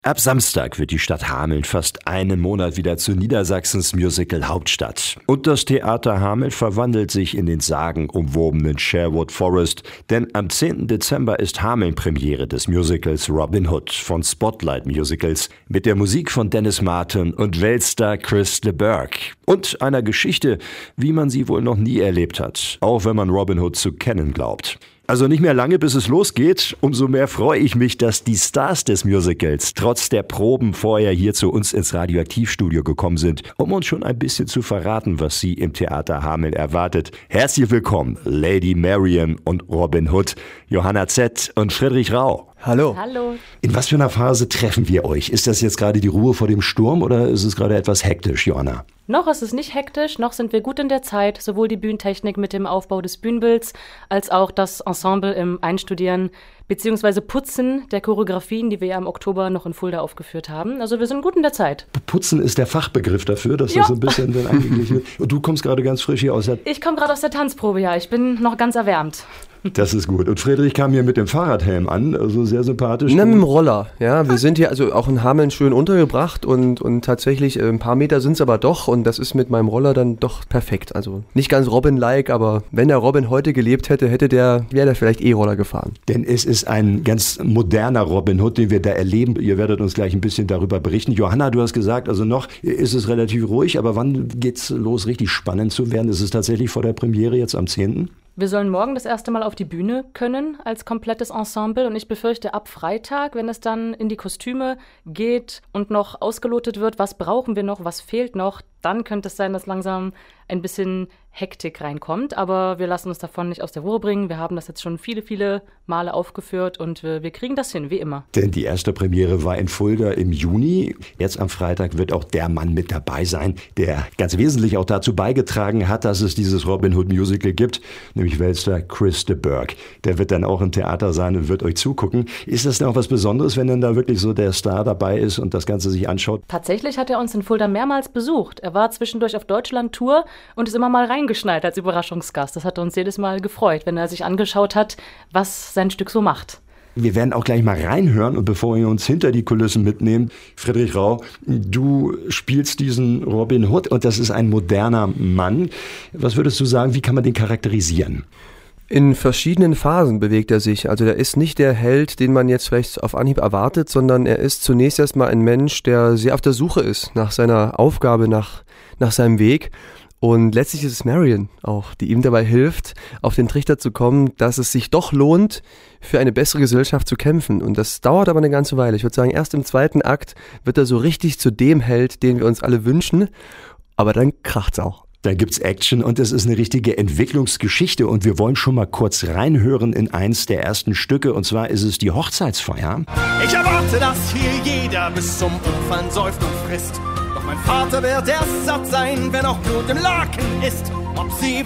Ab Samstag wird die Stadt Hameln fast einen Monat wieder zu Niedersachsens Musical-Hauptstadt. Und das Theater Hameln verwandelt sich in den sagenumwobenen Sherwood Forest, denn am 10. Dezember ist Hameln Premiere des Musicals Robin Hood von Spotlight Musicals mit der Musik von Dennis Martin und Weltstar Chris de Burgh und einer Geschichte, wie man sie wohl noch nie erlebt hat, auch wenn man Robin Hood zu kennen glaubt. Also nicht mehr lange, bis es losgeht. Umso mehr freue ich mich, dass die Stars des Musicals trotz der Proben vorher hier zu uns ins Radioaktivstudio gekommen sind, um uns schon ein bisschen zu verraten, was sie im Theater Hameln erwartet. Herzlich willkommen, Lady Marian und Robin Hood, Johanna Z. und Friedrich Rau. Hallo. Hallo. In was für einer Phase treffen wir euch? Ist das jetzt gerade die Ruhe vor dem Sturm oder ist es gerade etwas hektisch, Johanna? Noch ist es nicht hektisch, noch sind wir gut in der Zeit, sowohl die Bühnentechnik mit dem Aufbau des Bühnenbilds, als auch das Ensemble im Einstudieren bzw. Putzen der Choreografien, die wir ja im Oktober noch in Fulda aufgeführt haben. Also wir sind gut in der Zeit. Putzen ist der Fachbegriff dafür, dass das so ein bisschen dann angeglichen wird. Und du kommst gerade ganz frisch hier aus der... Ich komme gerade aus der Tanzprobe, ja. Ich bin noch ganz erwärmt. Das ist gut. Und Friedrich kam hier mit dem Fahrradhelm an, also sehr sympathisch. Na, mit dem Roller, ja. Wir sind hier also auch in Hameln schön untergebracht und tatsächlich ein paar Meter sind es aber doch und das ist mit meinem Roller dann doch perfekt. Also nicht ganz Robin-like, aber wenn der Robin heute gelebt hätte, wäre der vielleicht E-Roller gefahren. Denn es ist ein ganz moderner Robin Hood, den wir da erleben. Ihr werdet uns gleich ein bisschen darüber berichten. Johanna, du hast gesagt, also noch ist es relativ ruhig, aber wann geht's los, richtig spannend zu werden? Ist es tatsächlich vor der Premiere jetzt am 10.? Wir sollen morgen das erste Mal auf die Bühne können als komplettes Ensemble und ich befürchte ab Freitag, wenn es dann in die Kostüme geht und noch ausgelotet wird, was brauchen wir noch, was fehlt noch, dann könnte es sein, dass langsam ein bisschen Hektik reinkommt, aber wir lassen uns davon nicht aus der Ruhe bringen. Wir haben das jetzt schon viele, viele Male aufgeführt und wir kriegen das hin, wie immer. Denn die erste Premiere war in Fulda im Juni. Jetzt am Freitag wird auch der Mann mit dabei sein, der ganz wesentlich auch dazu beigetragen hat, dass es dieses Robin Hood Musical gibt, nämlich Weltstar Chris de Burgh. Der wird dann auch im Theater sein und wird euch zugucken. Ist das denn auch was Besonderes, wenn dann da wirklich so der Star dabei ist und das Ganze sich anschaut? Tatsächlich hat er uns in Fulda mehrmals besucht. Er war zwischendurch auf Deutschland-Tour und ist immer mal reingeschneit als Überraschungsgast. Das hat uns jedes Mal gefreut, wenn er sich angeschaut hat, was sein Stück so macht. Wir werden auch gleich mal reinhören und bevor ihr uns hinter die Kulissen mitnehmt, Friedrich Rau, du spielst diesen Robin Hood und das ist ein moderner Mann. Was würdest du sagen, wie kann man den charakterisieren? In verschiedenen Phasen bewegt er sich. Also der ist nicht der Held, den man jetzt vielleicht auf Anhieb erwartet, sondern er ist zunächst erstmal ein Mensch, der sehr auf der Suche ist nach seiner Aufgabe, nach seinem Weg. Und letztlich ist es Marian auch, die ihm dabei hilft, auf den Trichter zu kommen, dass es sich doch lohnt, für eine bessere Gesellschaft zu kämpfen. Und das dauert aber eine ganze Weile. Ich würde sagen, erst im zweiten Akt wird er so richtig zu dem Held, den wir uns alle wünschen. Aber dann kracht's auch. Da gibt's Action und es ist eine richtige Entwicklungsgeschichte und wir wollen schon mal kurz reinhören in eins der ersten Stücke und zwar ist es die Hochzeitsfeier. Ich erwarte, dass hier jeder bis zum Umfallen säuft und frisst. Doch mein Vater wird erst satt sein, wenn auch Blut im Laken ist. Ob sie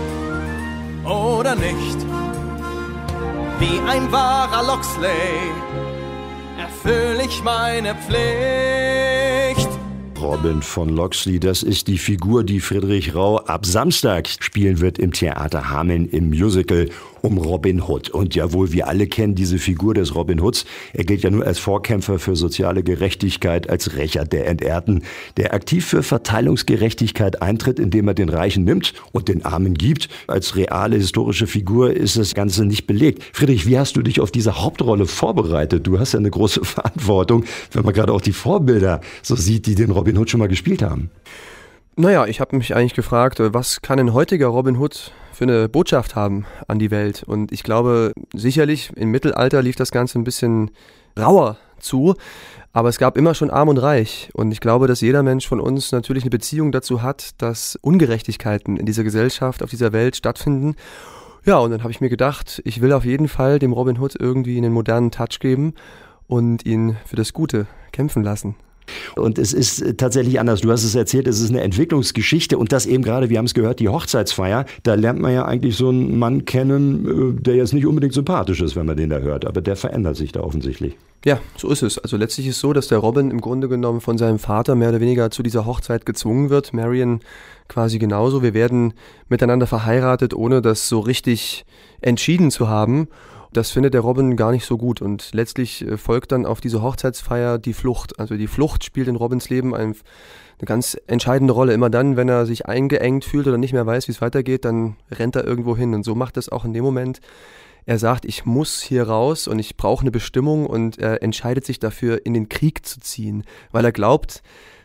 will oder nicht. Wie ein wahrer Loxley erfüll ich meine Pflicht. Robin von Loxley, das ist die Figur, die Friedrich Rau ab Samstag spielen wird im Theater Hameln im Musical um Robin Hood. Und jawohl, wir alle kennen diese Figur des Robin Hoods. Er gilt ja nur als Vorkämpfer für soziale Gerechtigkeit, als Rächer der Entehrten, der aktiv für Verteilungsgerechtigkeit eintritt, indem er den Reichen nimmt und den Armen gibt. Als reale historische Figur ist das Ganze nicht belegt. Friedrich, wie hast du dich auf diese Hauptrolle vorbereitet? Du hast ja eine große Verantwortung, wenn man gerade auch die Vorbilder so sieht, die den Robin Hood schon mal gespielt haben. Naja, ich habe mich eigentlich gefragt, was kann ein heutiger Robin Hood für eine Botschaft haben an die Welt? Und ich glaube, sicherlich im Mittelalter lief das Ganze ein bisschen rauer zu, aber es gab immer schon Arm und Reich. Und ich glaube, dass jeder Mensch von uns natürlich eine Beziehung dazu hat, dass Ungerechtigkeiten in dieser Gesellschaft, auf dieser Welt stattfinden. Ja, und dann habe ich mir gedacht, ich will auf jeden Fall dem Robin Hood irgendwie einen modernen Touch geben und ihn für das Gute kämpfen lassen. Und es ist tatsächlich anders. Du hast es erzählt, es ist eine Entwicklungsgeschichte und das eben gerade, wir haben es gehört, die Hochzeitsfeier. Da lernt man ja eigentlich so einen Mann kennen, der jetzt nicht unbedingt sympathisch ist, wenn man den da hört. Aber der verändert sich da offensichtlich. Ja, so ist es. Also letztlich ist es so, dass der Robin im Grunde genommen von seinem Vater mehr oder weniger zu dieser Hochzeit gezwungen wird. Marian quasi genauso. Wir werden miteinander verheiratet, ohne das so richtig entschieden zu haben. Das findet der Robin gar nicht so gut und letztlich folgt dann auf diese Hochzeitsfeier die Flucht. Also die Flucht spielt in Robins Leben eine ganz entscheidende Rolle. Immer dann, wenn er sich eingeengt fühlt oder nicht mehr weiß, wie es weitergeht, dann rennt er irgendwo hin. Und so macht es auch in dem Moment. Er sagt, ich muss hier raus und ich brauche eine Bestimmung und er entscheidet sich dafür, in den Krieg zu ziehen, weil er glaubt,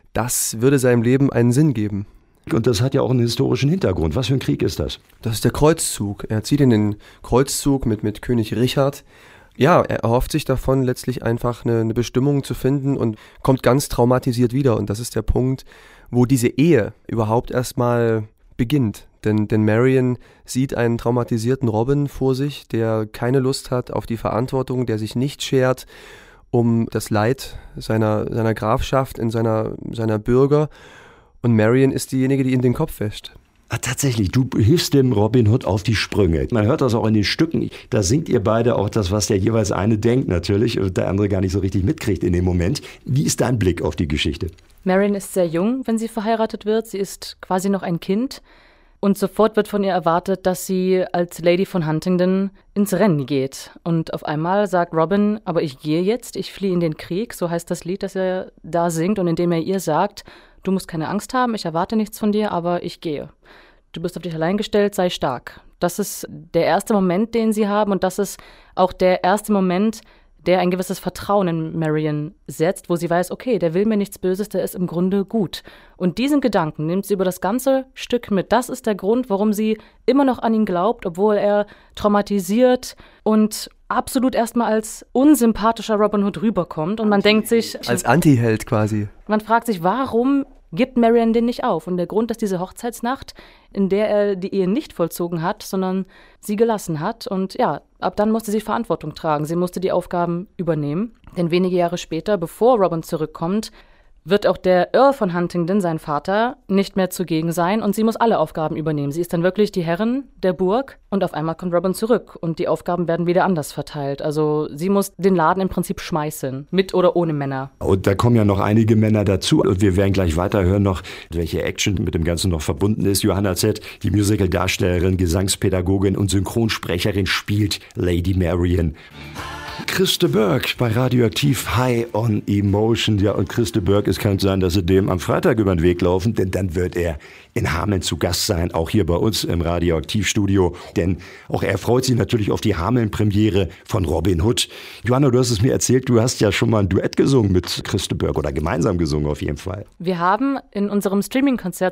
das würde seinem Leben einen Sinn geben. Und das hat ja auch einen historischen Hintergrund. Was für ein Krieg ist das? Das ist der Kreuzzug. Er zieht in den Kreuzzug mit König Richard. Ja, er erhofft sich davon, letztlich einfach eine Bestimmung zu finden und kommt ganz traumatisiert wieder. Und das ist der Punkt, wo diese Ehe überhaupt erstmal beginnt. Denn Marion sieht einen traumatisierten Robin vor sich, der keine Lust hat auf die Verantwortung, der sich nicht schert um das Leid seiner Grafschaft, seiner Bürger. Und Marion ist diejenige, die ihm den Kopf wäscht. Tatsächlich, du hilfst dem Robin Hood auf die Sprünge. Man hört das auch in den Stücken. Da singt ihr beide auch das, was der jeweils eine denkt natürlich und der andere gar nicht so richtig mitkriegt in dem Moment. Wie ist dein Blick auf die Geschichte? Marion ist sehr jung, wenn sie verheiratet wird. Sie ist quasi noch ein Kind. Und sofort wird von ihr erwartet, dass sie als Lady von Huntingdon ins Rennen geht. Und auf einmal sagt Robin, aber ich gehe jetzt, ich fliehe in den Krieg. So heißt das Lied, das er da singt. Und indem er ihr sagt, du musst keine Angst haben, ich erwarte nichts von dir, aber ich gehe. Du bist auf dich allein gestellt, sei stark. Das ist der erste Moment, den sie haben. Und das ist auch der erste Moment, der ein gewisses Vertrauen in Marion setzt, wo sie weiß, okay, der will mir nichts Böses, der ist im Grunde gut. Und diesen Gedanken nimmt sie über das ganze Stück mit. Das ist der Grund, warum sie immer noch an ihn glaubt, obwohl er traumatisiert und absolut erstmal als unsympathischer Robin Hood rüberkommt. Und man denkt sich... Als Antiheld quasi. Man fragt sich, warum gibt Marion den nicht auf? Und der Grund ist diese Hochzeitsnacht, in der er die Ehe nicht vollzogen hat, sondern sie gelassen hat. Und ja, ab dann musste sie Verantwortung tragen. Sie musste die Aufgaben übernehmen. Denn wenige Jahre später, bevor Robin zurückkommt, wird auch der Earl von Huntingdon, sein Vater, nicht mehr zugegen sein und sie muss alle Aufgaben übernehmen. Sie ist dann wirklich die Herrin der Burg und auf einmal kommt Robin zurück und die Aufgaben werden wieder anders verteilt. Also sie muss den Laden im Prinzip schmeißen, mit oder ohne Männer. Und da kommen ja noch einige Männer dazu und wir werden gleich weiterhören noch, welche Action mit dem Ganzen noch verbunden ist. Johanna Z., die Musical-Darstellerin, Gesangspädagogin und Synchronsprecherin, spielt Lady Marion. Chris de Burgh bei Radioaktiv High on Emotion. Ja, und Chris de Burgh, es kann sein, dass sie dem am Freitag über den Weg laufen, denn dann wird er in Hameln zu Gast sein, auch hier bei uns im Radioaktivstudio. Denn auch er freut sich natürlich auf die Hameln-Premiere von Robin Hood. Johanna, du hast es mir erzählt, du hast ja schon mal ein Duett gesungen mit Chris de Burgh oder gemeinsam gesungen auf jeden Fall. Wir haben in unserem Streaming-Konzert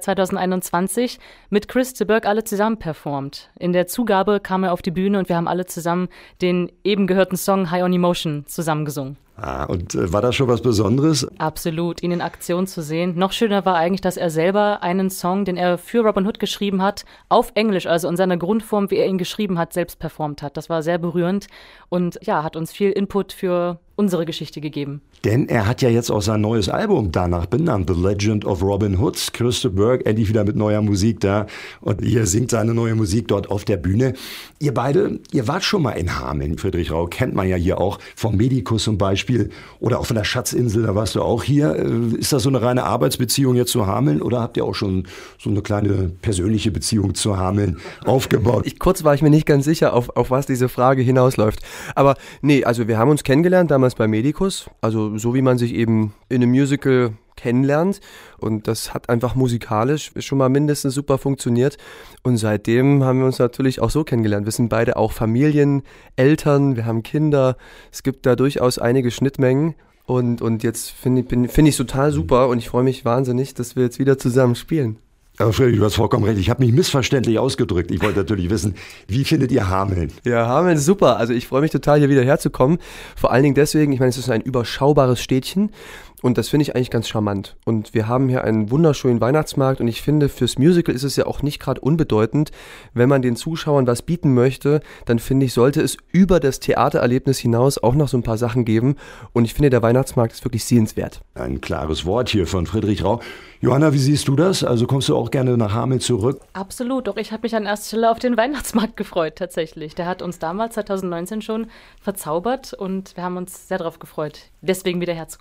2021 mit Chris de Burgh alle zusammen performt. In der Zugabe kam er auf die Bühne und wir haben alle zusammen den eben gehörten Song High on Emotion zusammengesungen. Und war das schon was Besonderes? Absolut, ihn in Aktion zu sehen. Noch schöner war eigentlich, dass er selber einen Song, den er für Robin Hood geschrieben hat, auf Englisch, also in seiner Grundform, wie er ihn geschrieben hat, selbst performt hat. Das war sehr berührend und ja, hat uns viel Input für unsere Geschichte gegeben. Denn er hat ja jetzt auch sein neues Album danach benannt, The Legend of Robin Hood. Chris de Burgh endlich wieder mit neuer Musik da und hier singt seine neue Musik dort auf der Bühne. Ihr beide, ihr wart schon mal in Hameln. Friedrich Rau kennt man ja hier auch vom Medikus zum Beispiel oder auch von der Schatzinsel, da warst du auch hier. Ist das so eine reine Arbeitsbeziehung jetzt zu Hameln oder habt ihr auch schon so eine kleine persönliche Beziehung zu Hameln aufgebaut? Kurz war ich mir nicht ganz sicher, auf was diese Frage hinausläuft. Aber nee, also wir haben uns kennengelernt damals bei Medikus, also so wie man sich eben in einem Musical kennenlernt und das hat einfach musikalisch schon mal mindestens super funktioniert und seitdem haben wir uns natürlich auch so kennengelernt. Wir sind beide auch Familien, Eltern, wir haben Kinder, es gibt da durchaus einige Schnittmengen und jetzt finde ich es total super und ich freue mich wahnsinnig, dass wir jetzt wieder zusammen spielen. Aber Friedrich, du hast vollkommen recht. Ich habe mich missverständlich ausgedrückt. Ich wollte natürlich wissen, wie findet ihr Hameln? Ja, Hameln ist super. Also ich freue mich total, hier wieder herzukommen. Vor allen Dingen deswegen, ich meine, es ist ein überschaubares Städtchen und das finde ich eigentlich ganz charmant. Und wir haben hier einen wunderschönen Weihnachtsmarkt und ich finde, fürs Musical ist es ja auch nicht gerade unbedeutend. Wenn man den Zuschauern was bieten möchte, dann finde ich, sollte es über das Theatererlebnis hinaus auch noch so ein paar Sachen geben. Und ich finde, der Weihnachtsmarkt ist wirklich sehenswert. Ein klares Wort hier von Friedrich Rau. Johanna, wie siehst du das? Also kommst du auch gerne nach Hameln zurück? Absolut, doch ich habe mich an erster Stelle auf den Weihnachtsmarkt gefreut, tatsächlich. Der hat uns damals, 2019 schon, verzaubert und wir haben uns sehr darauf gefreut, deswegen wieder herzukommen.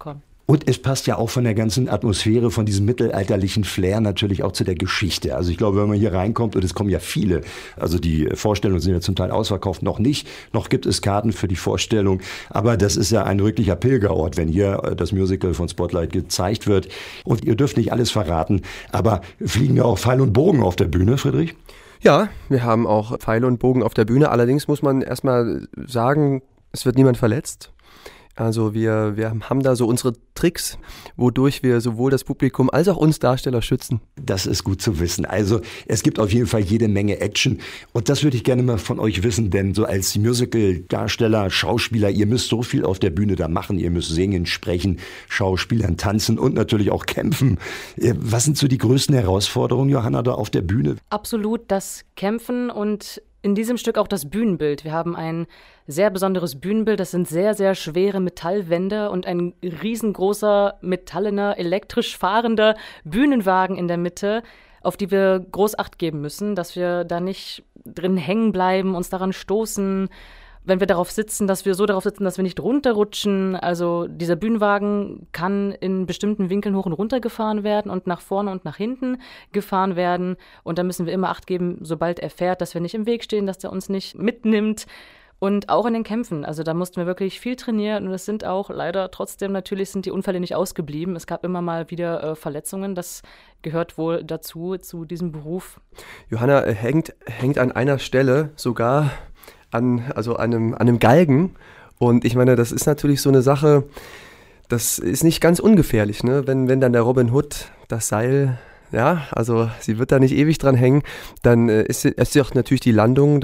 Und es passt ja auch von der ganzen Atmosphäre, von diesem mittelalterlichen Flair natürlich auch zu der Geschichte. Also ich glaube, wenn man hier reinkommt, und es kommen ja viele, also die Vorstellungen sind ja zum Teil ausverkauft, noch nicht, noch gibt es Karten für die Vorstellung, aber das ist ja ein wirklicher Pilgerort, wenn hier das Musical von Spotlight gezeigt wird. Und ihr dürft nicht alles verraten, aber fliegen ja auch Pfeil und Bogen auf der Bühne, Friedrich? Ja, wir haben auch Pfeile und Bogen auf der Bühne, allerdings muss man erstmal sagen, es wird niemand verletzt. Also wir haben da so unsere Tricks, wodurch wir sowohl das Publikum als auch uns Darsteller schützen. Das ist gut zu wissen. Also es gibt auf jeden Fall jede Menge Action und das würde ich gerne mal von euch wissen, denn so als Musical-Darsteller, Schauspieler, ihr müsst so viel auf der Bühne da machen. Ihr müsst singen, sprechen, Schauspielern, tanzen und natürlich auch kämpfen. Was sind so die größten Herausforderungen, Johanna, da auf der Bühne? Absolut das Kämpfen und in diesem Stück auch das Bühnenbild. Wir haben ein sehr besonderes Bühnenbild. Das sind sehr, sehr schwere Metallwände und ein riesengroßer, metallener, elektrisch fahrender Bühnenwagen in der Mitte, auf die wir groß Acht geben müssen, dass wir da nicht drin hängen bleiben, uns daran stoßen, wenn wir darauf sitzen, dass wir so darauf sitzen, dass wir nicht runterrutschen. Also dieser Bühnenwagen kann in bestimmten Winkeln hoch und runter gefahren werden und nach vorne und nach hinten gefahren werden. Und da müssen wir immer Acht geben, sobald er fährt, dass wir nicht im Weg stehen, dass der uns nicht mitnimmt. Und auch in den Kämpfen, also da mussten wir wirklich viel trainieren und es sind auch leider trotzdem natürlich sind die Unfälle nicht ausgeblieben. Es gab immer mal wieder Verletzungen, das gehört wohl dazu, zu diesem Beruf. Johanna hängt an einer Stelle sogar an einem Galgen und ich meine, das ist natürlich so eine Sache, das ist nicht ganz ungefährlich, ne? Wenn dann der Robin Hood das Seil, ja, also sie wird da nicht ewig dran hängen, dann ist auch natürlich die Landung,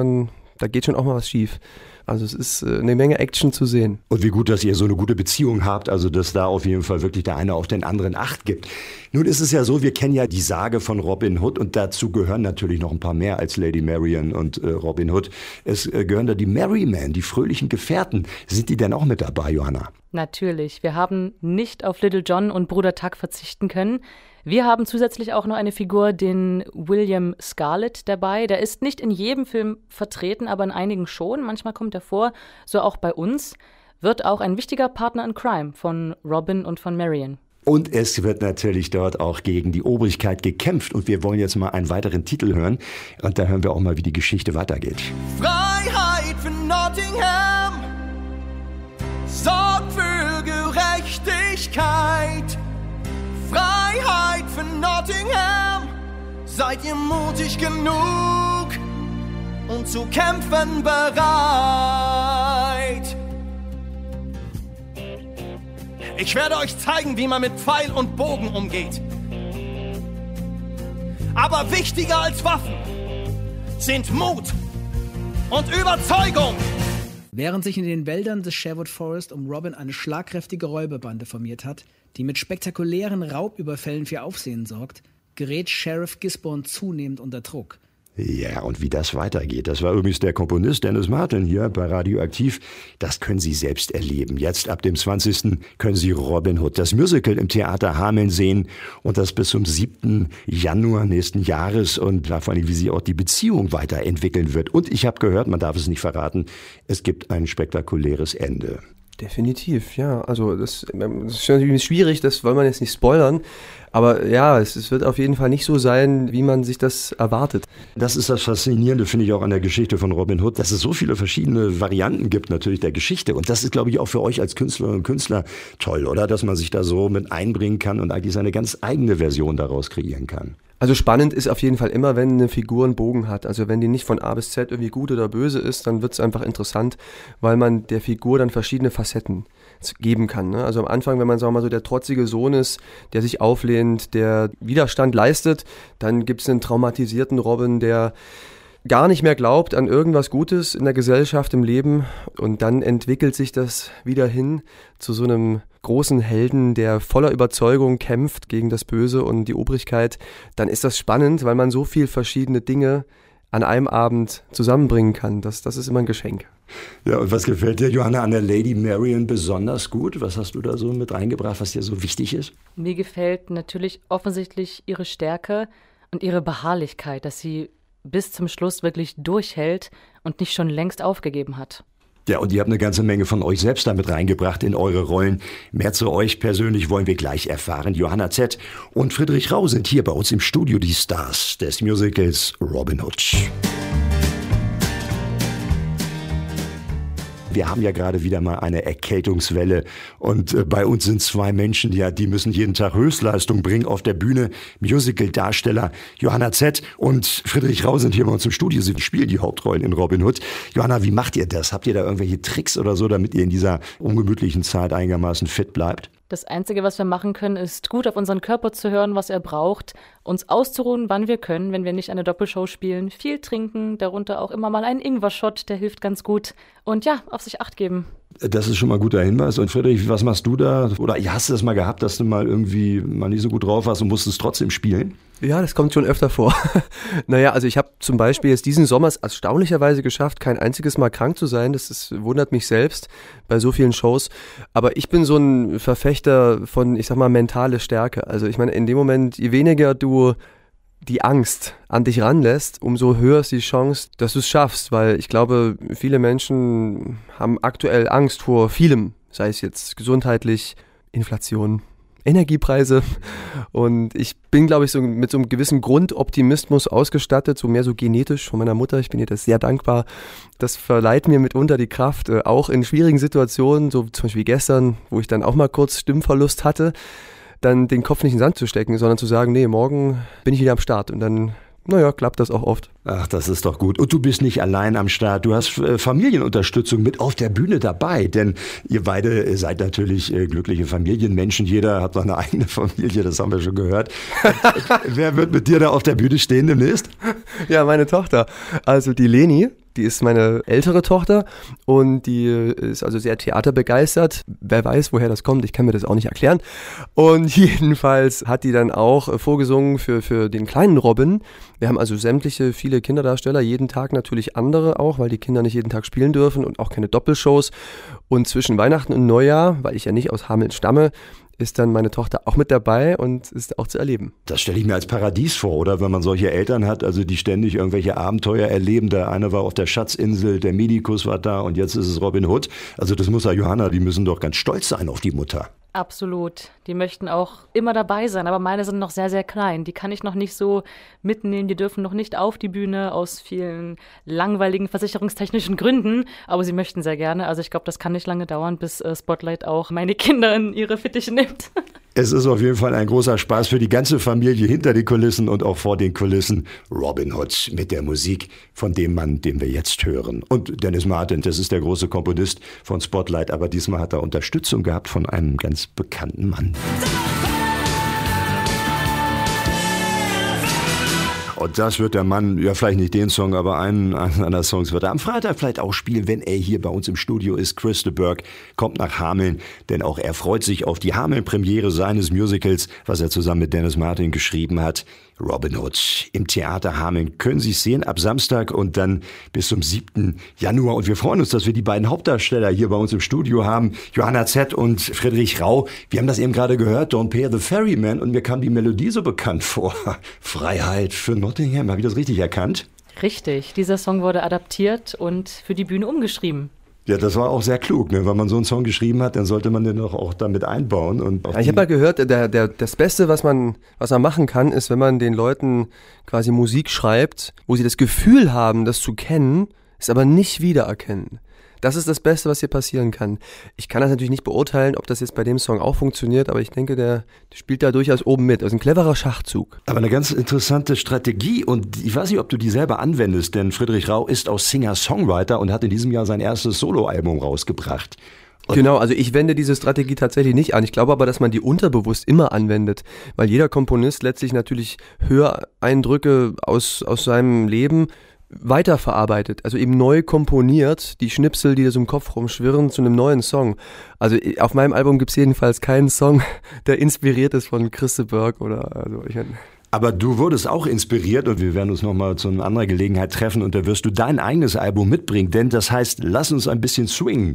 da geht schon auch mal was schief. Also es ist eine Menge Action zu sehen. Und wie gut, dass ihr so eine gute Beziehung habt, also dass da auf jeden Fall wirklich der eine auf den anderen Acht gibt. Nun ist es ja so, wir kennen ja die Sage von Robin Hood und dazu gehören natürlich noch ein paar mehr als Lady Marian und Robin Hood. Es gehören da die Merrymen, die fröhlichen Gefährten. Sind die denn auch mit dabei, Johanna? Natürlich. Wir haben nicht auf Little John und Bruder Tuck verzichten können. Wir haben zusätzlich auch noch eine Figur, den William Scarlett, dabei. Der ist nicht in jedem Film vertreten, aber in einigen schon. Manchmal kommt er vor, so auch bei uns. Wird auch ein wichtiger Partner in Crime von Robin und von Marian. Und es wird natürlich dort auch gegen die Obrigkeit gekämpft. Und wir wollen jetzt mal einen weiteren Titel hören. Und da hören wir auch mal, wie die Geschichte weitergeht. Freiheit für Nottingham, sorgt für Gerechtigkeit. Freiheit für Nottingham, seid ihr mutig genug und zu kämpfen bereit. Ich werde euch zeigen, wie man mit Pfeil und Bogen umgeht. Aber wichtiger als Waffen sind Mut und Überzeugung. Während sich in den Wäldern des Sherwood Forest um Robin eine schlagkräftige Räuberbande formiert hat, die mit spektakulären Raubüberfällen für Aufsehen sorgt, gerät Sheriff Gisborne zunehmend unter Druck. Ja, und wie das weitergeht, das war übrigens der Komponist Dennis Martin hier bei Radioaktiv. Das können Sie selbst erleben. Jetzt ab dem 20. können Sie Robin Hood, das Musical im Theater Hameln sehen und das bis zum 7. Januar nächsten Jahres und vor allem, wie sich auch die Beziehung weiterentwickeln wird. Und ich habe gehört, man darf es nicht verraten, es gibt ein spektakuläres Ende. Definitiv, ja. Also das ist natürlich schwierig, das wollen wir jetzt nicht spoilern. Aber ja, es wird auf jeden Fall nicht so sein, wie man sich das erwartet. Das ist das Faszinierende, finde ich, auch an der Geschichte von Robin Hood, dass es so viele verschiedene Varianten gibt natürlich der Geschichte. Und das ist, glaube ich, auch für euch als Künstlerinnen und Künstler toll, oder? Dass man sich da so mit einbringen kann und eigentlich seine ganz eigene Version daraus kreieren kann. Also spannend ist auf jeden Fall immer, wenn eine Figur einen Bogen hat. Also wenn die nicht von A bis Z irgendwie gut oder böse ist, dann wird es einfach interessant, weil man der Figur dann verschiedene Facetten geben kann. Ne? Also am Anfang, wenn man sagen wir mal so der trotzige Sohn ist, der sich auflehnt, der Widerstand leistet, dann gibt es einen traumatisierten Robin, der gar nicht mehr glaubt an irgendwas Gutes in der Gesellschaft, im Leben und dann entwickelt sich das wieder hin zu so einem großen Helden, der voller Überzeugung kämpft gegen das Böse und die Obrigkeit, dann ist das spannend, weil man so viel verschiedene Dinge an einem Abend zusammenbringen kann. Das ist immer ein Geschenk. Ja, und was gefällt dir, Johanna, an der Lady Marian besonders gut? Was hast du da so mit reingebracht, was dir so wichtig ist? Mir gefällt natürlich offensichtlich ihre Stärke und ihre Beharrlichkeit, dass sie bis zum Schluss wirklich durchhält und nicht schon längst aufgegeben hat. Ja, und ihr habt eine ganze Menge von euch selbst damit reingebracht in eure Rollen. Mehr zu euch persönlich wollen wir gleich erfahren. Johanna Z. und Friedrich Rau sind hier bei uns im Studio, die Stars des Musicals Robin Hood. Wir haben ja gerade wieder mal eine Erkältungswelle und bei uns sind zwei Menschen, die müssen jeden Tag Höchstleistung bringen auf der Bühne. Musical-Darsteller Johanna Z. und Friedrich Rau sind hier bei uns im Studio. Sie spielen die Hauptrollen in Robin Hood. Johanna, wie macht ihr das? Habt ihr da irgendwelche Tricks oder so, damit ihr in dieser ungemütlichen Zeit einigermaßen fit bleibt? Das Einzige, was wir machen können, ist gut auf unseren Körper zu hören, was er braucht, uns auszuruhen, wann wir können, wenn wir nicht eine Doppelshow spielen, viel trinken, darunter auch immer mal einen Ingwer-Shot, der hilft ganz gut und ja, auf sich Acht geben. Das ist schon mal ein guter Hinweis. Und Friedrich, was machst du da? Oder hast du das mal gehabt, dass du mal nicht so gut drauf warst und musstest trotzdem spielen? Ja, das kommt schon öfter vor. Naja, also ich habe zum Beispiel jetzt diesen Sommer erstaunlicherweise geschafft, kein einziges Mal krank zu sein. Das wundert mich selbst bei so vielen Shows. Aber ich bin so ein Verfechter von, ich sag mal, mentale Stärke. Also ich meine, in dem Moment, je weniger du die Angst an dich ranlässt, umso höher ist die Chance, dass du es schaffst. Weil ich glaube, viele Menschen haben aktuell Angst vor vielem, sei es jetzt gesundheitlich, Inflation, Energiepreise, und ich bin, glaube ich, so mit so einem gewissen Grundoptimismus ausgestattet, so mehr so genetisch von meiner Mutter. Ich bin ihr das sehr dankbar. Das verleiht mir mitunter die Kraft, auch in schwierigen Situationen, so zum Beispiel gestern, wo ich dann auch mal kurz Stimmverlust hatte, dann den Kopf nicht in den Sand zu stecken, sondern zu sagen, nee, morgen bin ich wieder am Start, und dann klappt das auch oft. Ach, das ist doch gut. Und du bist nicht allein am Start. Du hast Familienunterstützung mit auf der Bühne dabei, denn ihr beide seid natürlich glückliche Familienmenschen. Jeder hat seine eigene Familie, das haben wir schon gehört. Wer wird mit dir da auf der Bühne stehen demnächst? Ja, meine Tochter. Also die Leni, die ist meine ältere Tochter und die ist also sehr theaterbegeistert. Wer weiß, woher das kommt, ich kann mir das auch nicht erklären. Und jedenfalls hat die dann auch vorgesungen für den kleinen Robin. Wir haben also viele Kinderdarsteller, jeden Tag natürlich andere auch, weil die Kinder nicht jeden Tag spielen dürfen und auch keine Doppelshows. Und zwischen Weihnachten und Neujahr, weil ich ja nicht aus Hameln stamme, ist dann meine Tochter auch mit dabei und ist auch zu erleben. Das stelle ich mir als Paradies vor, oder? Wenn man solche Eltern hat, also die ständig irgendwelche Abenteuer erleben. Der eine war auf der Schatzinsel, der Medikus war da und jetzt ist es Robin Hood. Also das muss ja Johanna, die müssen doch ganz stolz sein auf die Mutter. Absolut. Die möchten auch immer dabei sein, aber meine sind noch sehr, sehr klein. Die kann ich noch nicht so mitnehmen. Die dürfen noch nicht auf die Bühne aus vielen langweiligen versicherungstechnischen Gründen, aber sie möchten sehr gerne. Also ich glaube, das kann nicht lange dauern, bis Spotlight auch meine Kinder in ihre Fittiche nimmt. Es ist auf jeden Fall ein großer Spaß für die ganze Familie hinter den Kulissen und auch vor den Kulissen. Robin Hood mit der Musik von dem Mann, den wir jetzt hören. Und Dennis Martin, das ist der große Komponist von Spotlight, aber diesmal hat er Unterstützung gehabt von einem ganz bekannten Mann. Und das wird der Mann, ja vielleicht nicht den Song, aber einen anderer Songs wird er am Freitag vielleicht auch spielen, wenn er hier bei uns im Studio ist. Chris de Burgh kommt nach Hameln, denn auch er freut sich auf die Hameln-Premiere seines Musicals, was er zusammen mit Dennis Martin geschrieben hat. Robin Hood im Theater Hameln können Sie es sehen ab Samstag und dann bis zum 7. Januar. Und wir freuen uns, dass wir die beiden Hauptdarsteller hier bei uns im Studio haben, Johanna Z. und Friedrich Rau. Wir haben das eben gerade gehört, Don't Pay the Ferryman, und mir kam die Melodie so bekannt vor. Freiheit für Nottingham, habe ich das richtig erkannt? Richtig, dieser Song wurde adaptiert und für die Bühne umgeschrieben. Ja, das war auch sehr klug, ne? Wenn man so einen Song geschrieben hat, dann sollte man den doch auch damit einbauen. Und ich habe mal gehört, das Beste, was man machen kann, ist, wenn man den Leuten quasi Musik schreibt, wo sie das Gefühl haben, das zu kennen, es aber nicht wiedererkennen. Das ist das Beste, was hier passieren kann. Ich kann das natürlich nicht beurteilen, ob das jetzt bei dem Song auch funktioniert, aber ich denke, der spielt da durchaus oben mit. Also ein cleverer Schachzug. Aber eine ganz interessante Strategie, und ich weiß nicht, ob du die selber anwendest, denn Friedrich Rau ist auch Singer-Songwriter und hat in diesem Jahr sein erstes Soloalbum rausgebracht. Genau, also ich wende diese Strategie tatsächlich nicht an. Ich glaube aber, dass man die unterbewusst immer anwendet, weil jeder Komponist letztlich natürlich Höreindrücke aus seinem Leben weiterverarbeitet, also eben neu komponiert, die Schnipsel, die da so im Kopf rumschwirren, zu einem neuen Song. Also auf meinem Album gibt es jedenfalls keinen Song, der inspiriert ist von Chris de Burgh Aber du wurdest auch inspiriert, und wir werden uns nochmal zu einer anderen Gelegenheit treffen und da wirst du dein eigenes Album mitbringen, denn das heißt, lass uns ein bisschen swingen.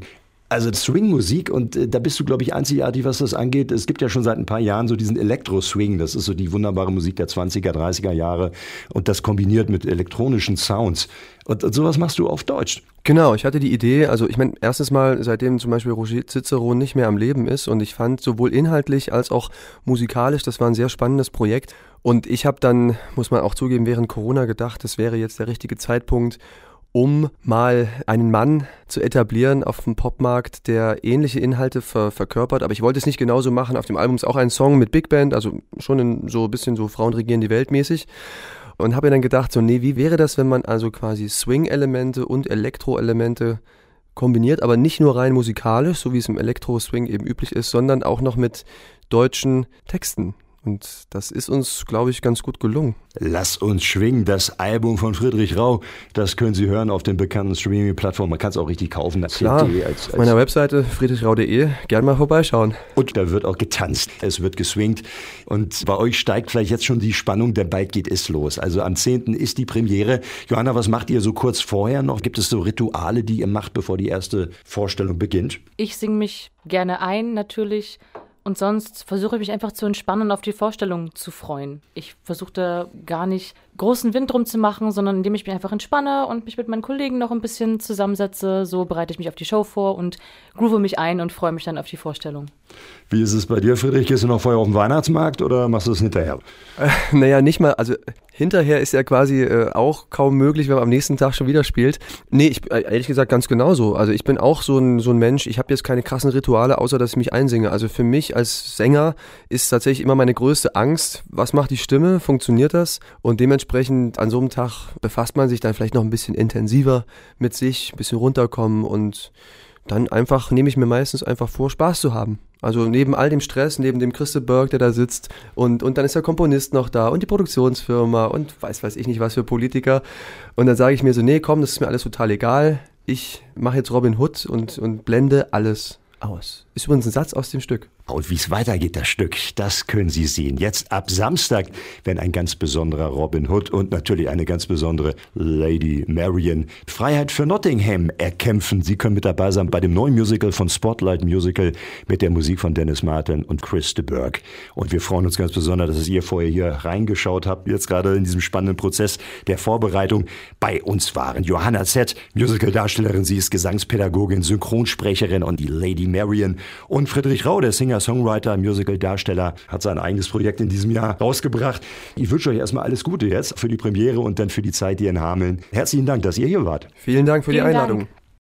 Also Swing-Musik, und da bist du, glaube ich, einzigartig, was das angeht. Es gibt ja schon seit ein paar Jahren so diesen Elektro-Swing. Das ist so die wunderbare Musik der 20er, 30er Jahre. Und das kombiniert mit elektronischen Sounds. Und sowas machst du auf Deutsch. Genau, ich hatte die Idee, also ich meine, erstens mal, seitdem zum Beispiel Roger Cicero nicht mehr am Leben ist, und ich fand sowohl inhaltlich als auch musikalisch, das war ein sehr spannendes Projekt. Und ich habe dann, muss man auch zugeben, während Corona gedacht, das wäre jetzt der richtige Zeitpunkt, um mal einen Mann zu etablieren auf dem Popmarkt, der ähnliche Inhalte verkörpert. Aber ich wollte es nicht genauso machen. Auf dem Album ist auch ein Song mit Big Band, also schon so ein bisschen so Frauen regieren die Welt mäßig. Und habe mir dann gedacht, so nee, wie wäre das, wenn man also quasi Swing-Elemente und Elektro-Elemente kombiniert, aber nicht nur rein musikalisch, so wie es im Elektro-Swing eben üblich ist, sondern auch noch mit deutschen Texten. Und das ist uns, glaube ich, ganz gut gelungen. Lass uns schwingen, das Album von Friedrich Rau. Das können Sie hören auf den bekannten Streaming-Plattformen. Man kann es auch richtig kaufen. Klar, auf meiner Webseite friedrichrau.de, gerne mal vorbeischauen. Und da wird auch getanzt, es wird geswingt. Und bei euch steigt vielleicht jetzt schon die Spannung, denn bald geht es los. Also am 10. ist die Premiere. Johanna, was macht ihr so kurz vorher noch? Gibt es so Rituale, die ihr macht, bevor die erste Vorstellung beginnt? Ich singe mich gerne ein, natürlich. Und sonst versuche ich mich einfach zu entspannen und auf die Vorstellung zu freuen. Ich versuche da gar nicht großen Wind drum zu machen, sondern indem ich mich einfach entspanne und mich mit meinen Kollegen noch ein bisschen zusammensetze. So bereite ich mich auf die Show vor und groove mich ein und freue mich dann auf die Vorstellung. Wie ist es bei dir, Friedrich? Gehst du noch vorher auf den Weihnachtsmarkt oder machst du es hinterher? Naja, nicht mal, also hinterher ist ja quasi auch kaum möglich, wenn man am nächsten Tag schon wieder spielt. Nee, ich ehrlich gesagt ganz genauso. Also ich bin auch so ein Mensch, ich habe jetzt keine krassen Rituale, außer dass ich mich einsinge. Also für mich als Sänger ist tatsächlich immer meine größte Angst, was macht die Stimme, funktioniert das? Und dementsprechend an so einem Tag befasst man sich dann vielleicht noch ein bisschen intensiver mit sich, ein bisschen runterkommen, und dann nehme ich mir meistens einfach vor, Spaß zu haben. Also neben all dem Stress, neben dem Christe Berg, der da sitzt, und dann ist der Komponist noch da und die Produktionsfirma und weiß ich nicht was für Politiker. Und dann sage ich mir so, nee, komm, das ist mir alles total egal. Ich mache jetzt Robin Hood und blende alles aus. Ist übrigens ein Satz aus dem Stück. Und wie es weitergeht, das Stück, das können Sie sehen. Jetzt ab Samstag, wenn ein ganz besonderer Robin Hood und natürlich eine ganz besondere Lady Marian Freiheit für Nottingham erkämpfen. Sie können mit dabei sein bei dem neuen Musical von Spotlight Musical mit der Musik von Dennis Martin und Chris de Burgh. Und wir freuen uns ganz besonders, dass ihr vorher hier reingeschaut habt, jetzt gerade in diesem spannenden Prozess der Vorbereitung. Bei uns waren Johanna Z., Musicaldarstellerin, sie ist Gesangspädagogin, Synchronsprecherin, und die Lady Marian, und Friedrich Rau, der Singer-Songwriter, Musical-Darsteller, hat sein eigenes Projekt in diesem Jahr rausgebracht. Ich wünsche euch erstmal alles Gute jetzt für die Premiere und dann für die Zeit hier in Hameln. Herzlichen Dank, dass ihr hier wart. Vielen Dank für die Einladung.